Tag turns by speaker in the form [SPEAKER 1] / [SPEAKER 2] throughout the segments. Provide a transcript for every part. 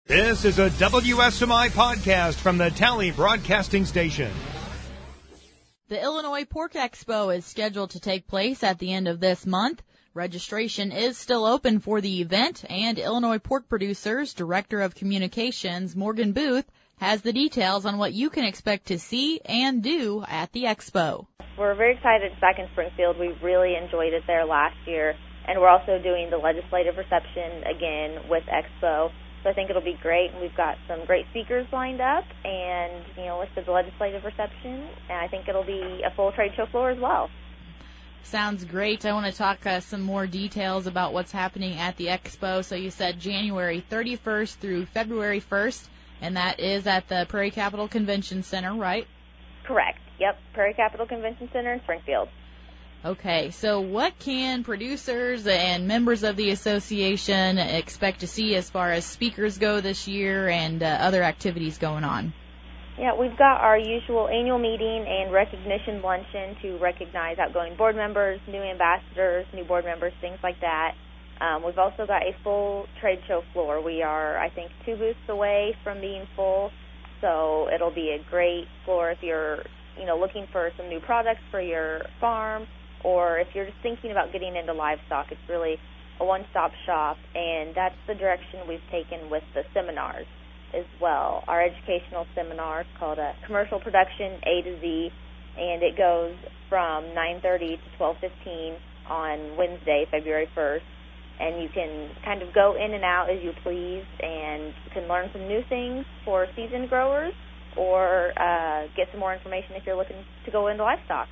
[SPEAKER 1] This is a WSMI podcast from the Tally Broadcasting Station.
[SPEAKER 2] The Illinois Pork Expo is scheduled to take place at the end of this month. Registration is still open for the event, and Illinois Pork Producers Director of Communications Morgan Booth has the details on what you can expect to see and do at the expo.
[SPEAKER 3] We're very excited it's back in Springfield. We really enjoyed it there last year, and we're also doing the legislative reception again with Expo. So I think it'll be great, and we've got some great speakers lined up, and, listed the legislative reception, and I think it'll be a full trade show floor as well.
[SPEAKER 2] Sounds great. I want to talk some more details about what's happening at the expo. So you said January 31st through February 1st, and that is at the Prairie Capital Convention Center, right?
[SPEAKER 3] Correct. Yep, Prairie Capital Convention Center in Springfield.
[SPEAKER 2] Okay, so what can producers and members of the association expect to see as far as speakers go this year and other activities going on?
[SPEAKER 3] Yeah, we've got our usual annual meeting and recognition luncheon to recognize outgoing board members, new ambassadors, new board members, things like that. We've also got a full trade show floor. We are, I think, 2 booths away from being full, so it'll be a great floor if you're, looking for some new products for your farm, or if you're just thinking about getting into livestock. It's really a one-stop shop, and that's the direction we've taken with the seminars as well. Our educational seminar is called Commercial Production A to Z, and it goes from 9:30 to 12:15 on Wednesday, February 1st, and you can kind of go in and out as you please, and you can learn some new things for seasoned growers, or get some more information if you're looking to go into livestock.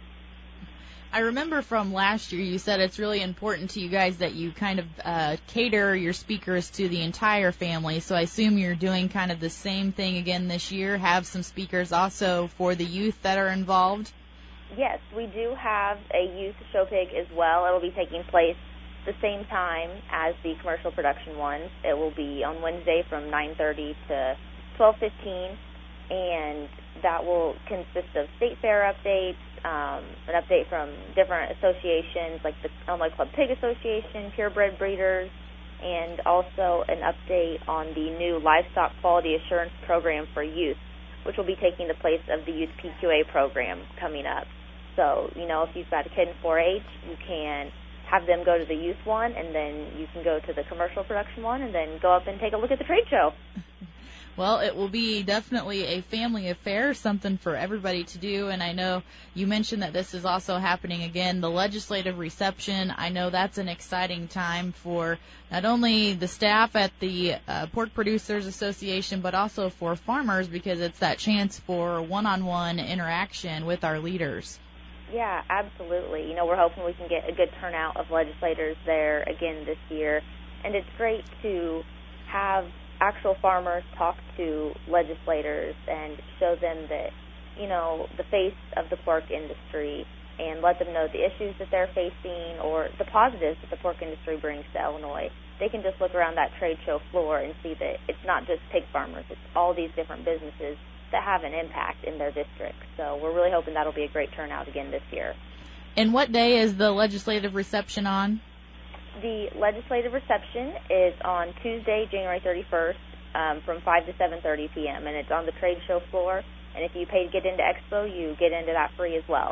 [SPEAKER 2] I remember from last year you said it's really important to you guys that you kind of cater your speakers to the entire family, so I assume you're doing kind of the same thing again this year, have some speakers also for the youth that are involved?
[SPEAKER 3] Yes, we do have a youth show pig as well. It will be taking place the same time as the commercial production ones. It will be on Wednesday from 9:30 to 12:15, and that will consist of state fair updates, an update from different associations like the Illinois Club Pig Association, Purebred Breeders, and also an update on the new Livestock Quality Assurance Program for youth, which will be taking the place of the Youth PQA program coming up. So, if you've got a kid in 4-H, you can have them go to the youth one, and then you can go to the commercial production one, and then go up and take a look at the trade show.
[SPEAKER 2] Well, it will be definitely a family affair, something for everybody to do, and I know you mentioned that this is also happening again, the legislative reception. I know that's an exciting time for not only the staff at the Pork Producers Association, but also for farmers, because it's that chance for one-on-one interaction with our leaders.
[SPEAKER 3] Yeah, absolutely. We're hoping we can get a good turnout of legislators there again this year, and it's great to have actual farmers talk to legislators and show them that, the face of the pork industry, and let them know the issues that they're facing or the positives that the pork industry brings to Illinois. They can just look around that trade show floor and see that it's not just pig farmers, it's all these different businesses that have an impact in their district. So we're really hoping that'll be a great turnout again this year.
[SPEAKER 2] And what day is the legislative reception on?
[SPEAKER 3] The legislative reception is on Tuesday, January 31st, from 5 to 7:30 p.m., and it's on the trade show floor. And if you pay to get into Expo, you get into that free as well.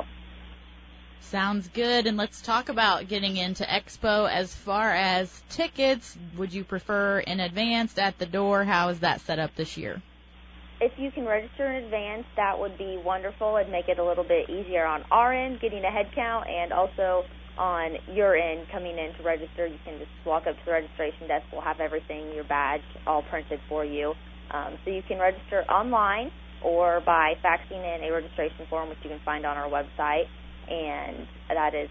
[SPEAKER 2] Sounds good. And let's talk about getting into Expo. As far as tickets, would you prefer in advance, at the door? How is that set up this year?
[SPEAKER 3] If you can register in advance, that would be wonderful. It'd make it a little bit easier on our end, getting a head count, and also on your end, coming in to register. You can just walk up to the registration desk. We'll have everything, your badge, all printed for you. So you can register online or by faxing in a registration form, which you can find on our website, and that is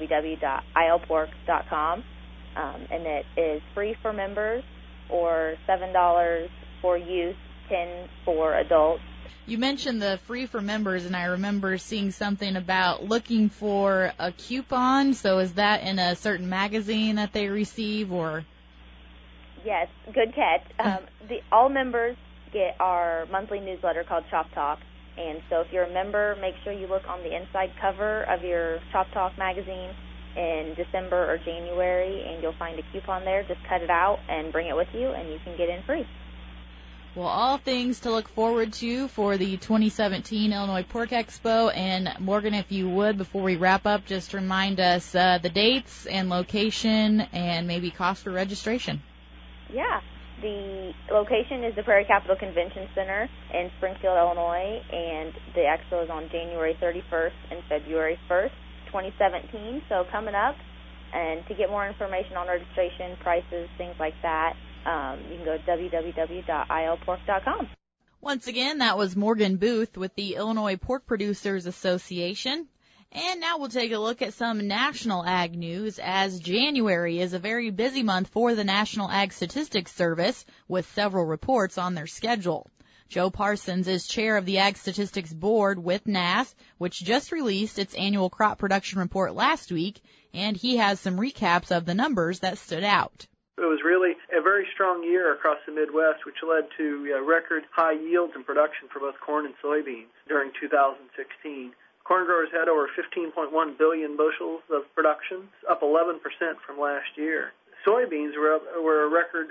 [SPEAKER 3] www.ilpork.com. And it is free for members, or $7 for youth, $10 for adults.
[SPEAKER 2] You mentioned the free for members, and I remember seeing something about looking for a coupon. So is that in a certain magazine that they receive, or?
[SPEAKER 3] Yes, good catch. All members get our monthly newsletter called Shop Talk, and so if you're a member, make sure you look on the inside cover of your Shop Talk magazine in December or January, and you'll find a coupon there. Just cut it out and bring it with you, and you can get in free.
[SPEAKER 2] Well, all things to look forward to for the 2017 Illinois Pork Expo. And Morgan, if you would, before we wrap up, just remind us the dates and location and maybe cost for registration.
[SPEAKER 3] Yeah. The location is the Prairie Capital Convention Center in Springfield, Illinois, and the expo is on January 31st and February 1st, 2017. So coming up, and to get more information on registration, prices, things like that, you can go to www.ilpork.com.
[SPEAKER 2] Once again, that was Morgan Booth with the Illinois Pork Producers Association. And now we'll take a look at some national ag news, as January is a very busy month for the National Ag Statistics Service, with several reports on their schedule. Joe Parsons is chair of the Ag Statistics Board with NASS, which just released its annual crop production report last week, and he has some recaps of the numbers that stood out.
[SPEAKER 4] It was really a very strong year across the Midwest, which led to record high yields and production for both corn and soybeans during 2016. Corn growers had over 15.1 billion bushels of production, up 11% from last year. Soybeans were a record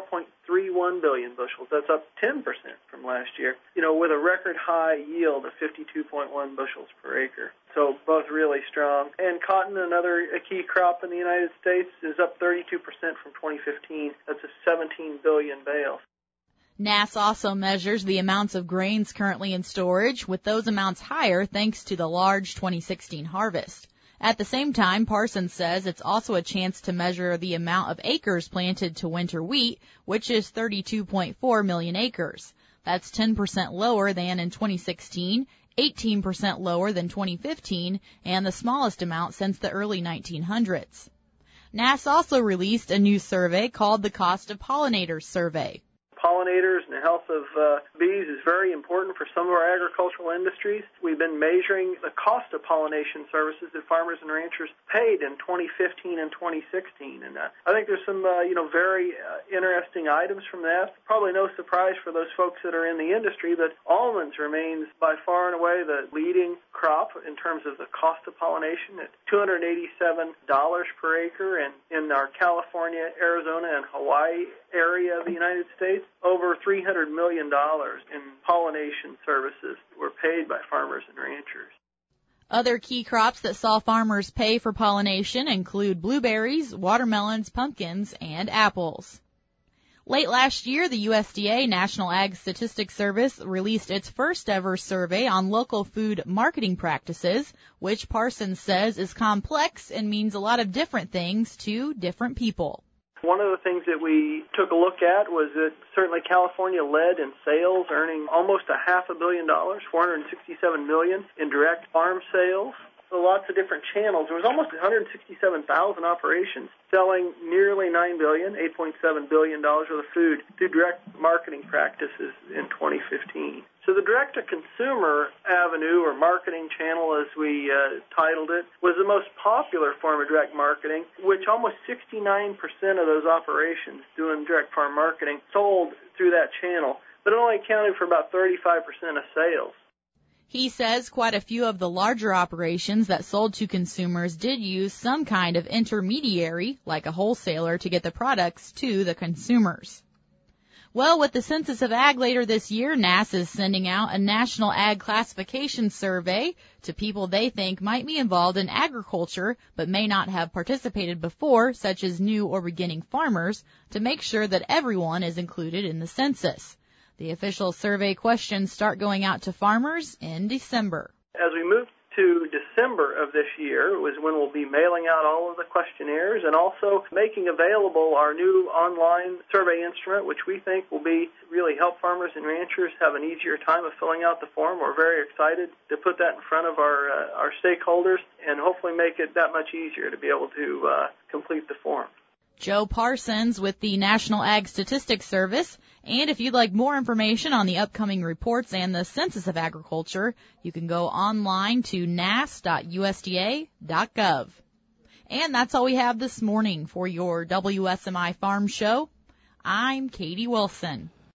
[SPEAKER 4] 4.31 billion bushels. That's up 10% from last year, with a record high yield of 52.1 bushels per acre. So both really strong. And cotton, another key crop in the United States, is up 32% from 2015. That's a 17 billion bales.
[SPEAKER 2] NASS also measures the amounts of grains currently in storage, with those amounts higher thanks to the large 2016 harvest. At the same time, Parsons says it's also a chance to measure the amount of acres planted to winter wheat, which is 32.4 million acres. That's 10% lower than in 2016, 18% lower than 2015, and the smallest amount since the early 1900s. NASS also released a new survey called the Cost of Pollinators Survey.
[SPEAKER 4] Pollinators and the health of bees is very important for some of our agricultural industries. We've been measuring the cost of pollination services that farmers and ranchers paid in 2015 and 2016. And I think there's some very interesting items from that. Probably no surprise for those folks that are in the industry that almonds remains by far and away the leading crop in terms of the cost of pollination at $287 per acre. And in our California, Arizona, and Hawaii area of the United States, over $300 million in pollination services were paid by farmers and ranchers.
[SPEAKER 2] Other key crops that saw farmers pay for pollination include blueberries, watermelons, pumpkins, and apples. Late last year, the USDA National Ag Statistics Service released its first ever survey on local food marketing practices, which Parsons says is complex and means a lot of different things to different people.
[SPEAKER 4] One of the things that we took a look at was that certainly California led in sales, earning almost $500 million, $467 million in direct farm sales. So lots of different channels. There was almost 167,000 operations selling nearly $9 billion, $8.7 billion worth of food through direct marketing practices in 2015. So the direct-to-consumer avenue, or marketing channel as we titled it, was the most popular form of direct marketing, which almost 69% of those operations doing direct farm marketing sold through that channel, but it only accounted for about 35% of sales.
[SPEAKER 2] He says quite a few of the larger operations that sold to consumers did use some kind of intermediary, like a wholesaler, to get the products to the consumers. Well, with the Census of Ag later this year, NASS is sending out a national ag classification survey to people they think might be involved in agriculture but may not have participated before, such as new or beginning farmers, to make sure that everyone is included in the census. The official survey questions start going out to farmers in December.
[SPEAKER 4] As we move to December of this year was when we'll be mailing out all of the questionnaires and also making available our new online survey instrument, which we think will really help farmers and ranchers have an easier time of filling out the form. We're very excited to put that in front of our stakeholders and hopefully make it that much easier to be able to complete the form.
[SPEAKER 2] Joe Parsons with the National Ag Statistics Service. And if you'd like more information on the upcoming reports and the Census of Agriculture, you can go online to nass.usda.gov. And that's all we have this morning for your WSMI Farm Show. I'm Katie Wilson.